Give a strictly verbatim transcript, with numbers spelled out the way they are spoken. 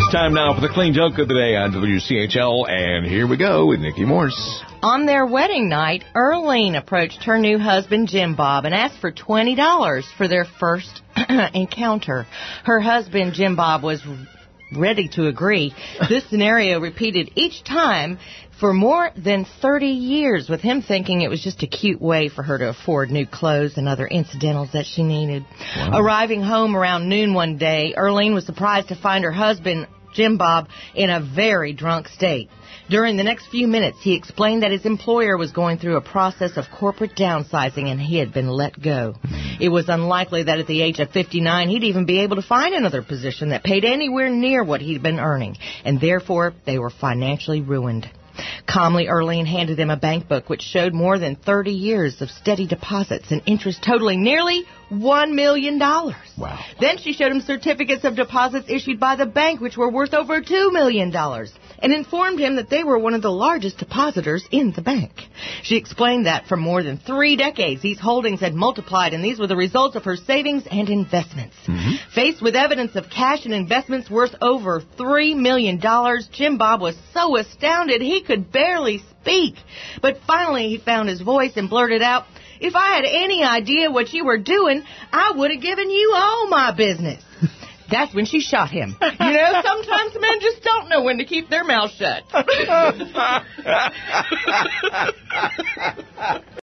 It's time now for the clean joke of the day on W C H L, and here we go with Nikki Morse. On their wedding night, Earlene approached her new husband, Jim Bob, and asked for twenty dollars for their first encounter. Her husband, Jim Bob, was ready to agree. This scenario repeated each time for more than thirty years, with him thinking it was just a cute way for her to afford new clothes and other incidentals that she needed. Wow. Arriving home around noon one day, Earlene was surprised to find her husband, Jim Bob, in a very drunk state. During the next few minutes, he explained that his employer was going through a process of corporate downsizing and he had been let go. It was unlikely that at the age of fifty-nine he'd even be able to find another position that paid anywhere near what he'd been earning, and therefore they were financially ruined. Calmly, Earlene handed him a bank book which showed more than thirty years of steady deposits and interest totaling nearly one million dollars. Wow. Then she showed him certificates of deposits issued by the bank which were worth over two million dollars and informed him that they were one of the largest depositors in the bank. She explained that for more than three decades, these holdings had multiplied, and these were the results of her savings and investments. Mm-hmm. Faced with evidence of cash and investments worth over three million dollars, Jim Bob was so astounded he could barely speak. But finally he found his voice and blurted out, "If I had any idea what you were doing, I would have given you all my business." That's when she shot him. You know, sometimes men just don't know when to keep their mouth shut.